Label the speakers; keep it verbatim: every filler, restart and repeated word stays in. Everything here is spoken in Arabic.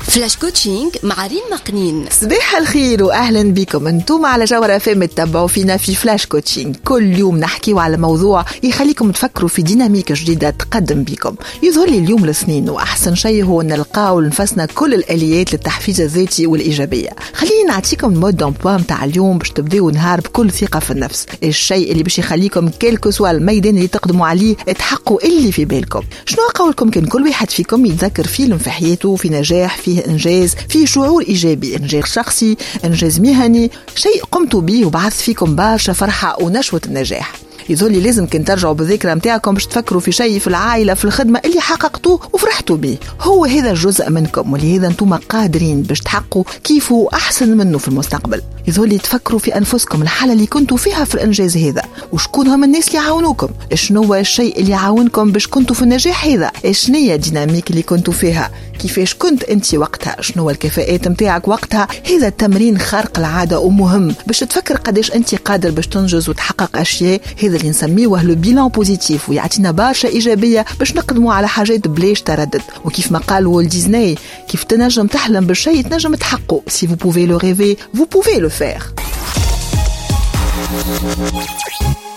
Speaker 1: فلاش كوتشينج مع ريم مقنين.
Speaker 2: صباح الخير واهلا بكم. انتم على جوهرة اف ام تتبعوا فينا في فلاش كوتشينج. كل يوم نحكيو على موضوع يخليكم تفكروا في ديناميك جديدة تقدم بكم. يظهر لي اليوم الاثنين واحسن شيء هو نلقاو لنفسنا كل الاليات للتحفيز الذاتي والايجابيه. خليني نعطيكم المود دامبوا نتاع اليوم باش تبداو نهار بكل ثقه في النفس. الشيء اللي باش يخليكم كلكو سوا الميدان اللي تقدموا عليه تحققوا اللي في بالكم. شنو قولكم كان كل واحد فيكم يتذكر فيلم في حياته في نجاح فيه انجاز فيه شعور ايجابي، انجاز شخصي، انجاز مهني، شيء قمتوا به وبعث فيكم برشا فرحه ونشوه النجاح. يظل لي لازم كن ترجعوا بالذكرى متاعكم باش تفكروا في شيء في العائله في الخدمه اللي حققتوه وفرحتوا به. هو هذا الجزء منكم ولهذا انتم قادرين باش تحققوا كيفه احسن منه في المستقبل. يظل لي تفكروا في انفسكم الحاله اللي كنتوا فيها في الانجاز هذا، وشكون هم الناس اللي يعاونوكم، شنو هو الشيء اللي يعاونكم باش كنتوا في النجاح هذا، شنو هي الديناميك اللي كنتوا فيها، كيفاش كنت انت وقتها، شنو هو الكفاءات متاعك وقتها. هذا التمرين خارق العاده ومهم باش تفكر قداش انت قادر باش تنجز وتحقق اشياء. هذا اللي نسميه لو بيلان بوزيتيف ويعطينا برشا ايجابيه باش نقدموا على حاجات بلاش تردد. وكيف ما قال والت ديزني، كيف تنجم تحلم بالشيء تنجم تحققه. si vous pouvez le rêver vous pouvez le faire.